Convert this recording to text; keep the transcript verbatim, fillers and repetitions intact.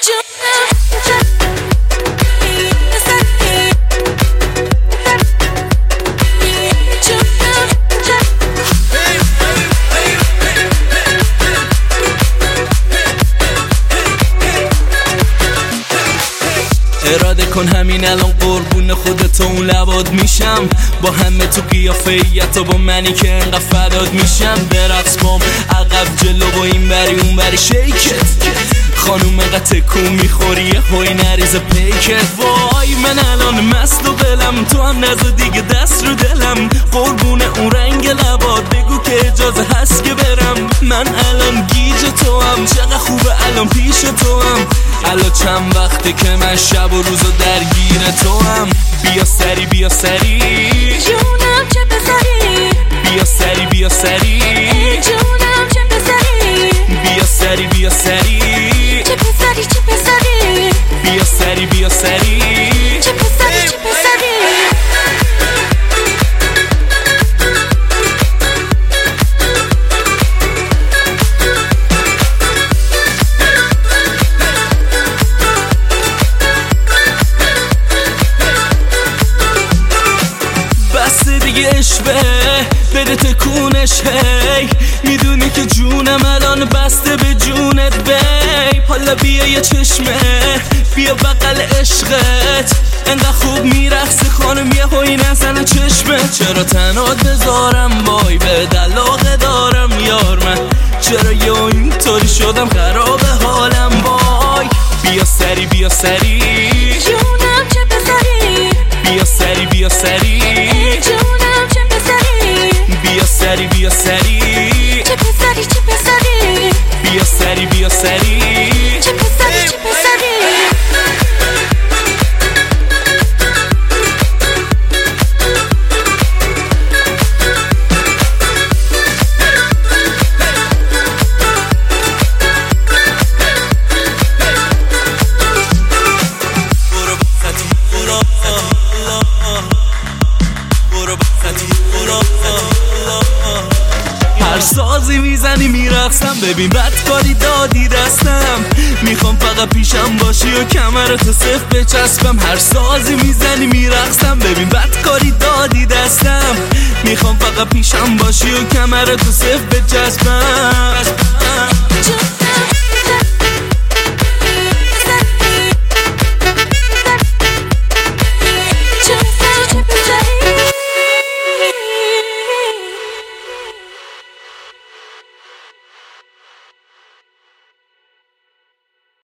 اراده کن همین الان قربون خودت اون لباد میشم، با همه تو قیافیت و با منی که انقدر فداد میشم. برقص بام عقب جلو و این بری اون بری شیکت، خانوم انقدر تکون میخوری هوی نریز پیکت. وای من الان مست و بلم، تو هم نزا دیگه دست رو دلم، قربون اون رنگ لباد بگو که اجازه هست که برم. من الان گیج تو هم، چقدر خوبه الان پیش تو هم، الان چند وقته که من شب و روزو درگیر تو هم. بیا سری بیا سری جونم چه پسری، بیا سری بیا سری جونم چه پسری، بیا سری بیا سری چه پسری چه پسری، بیا سری بیا سری چه پسری چه پسری. اشبه بده تکونش هی، میدونی که جونم الان بسته به جونت بیب. حالا بیا یه چشمه بیا بغل عشقت، انقدر خوب میرقصی خانم یه هوی نزنه چشمه. چرا تنات بذارم وای به دلاغه دارم یار من، چرا یه اینطوری شدم خراب حالم وای. بیا سری بیا سری جونم چه پسری، بیا سری بیا سری جونم چه پسری، بیا سری بیا سری چه پسری چه پسری، بیا سری بیا سری چه پسری چه پسری. هر سازی میزنی میرقصم، ببین بدکاری دادی دستم، میخوام فقط پیشم باشی و کمرتو صف بچسبم. هر سازی میزنی میرقصم، ببین بدکاری دادی دستم، میخوام فقط پیشم باشی و کمرتو صف بچسبم.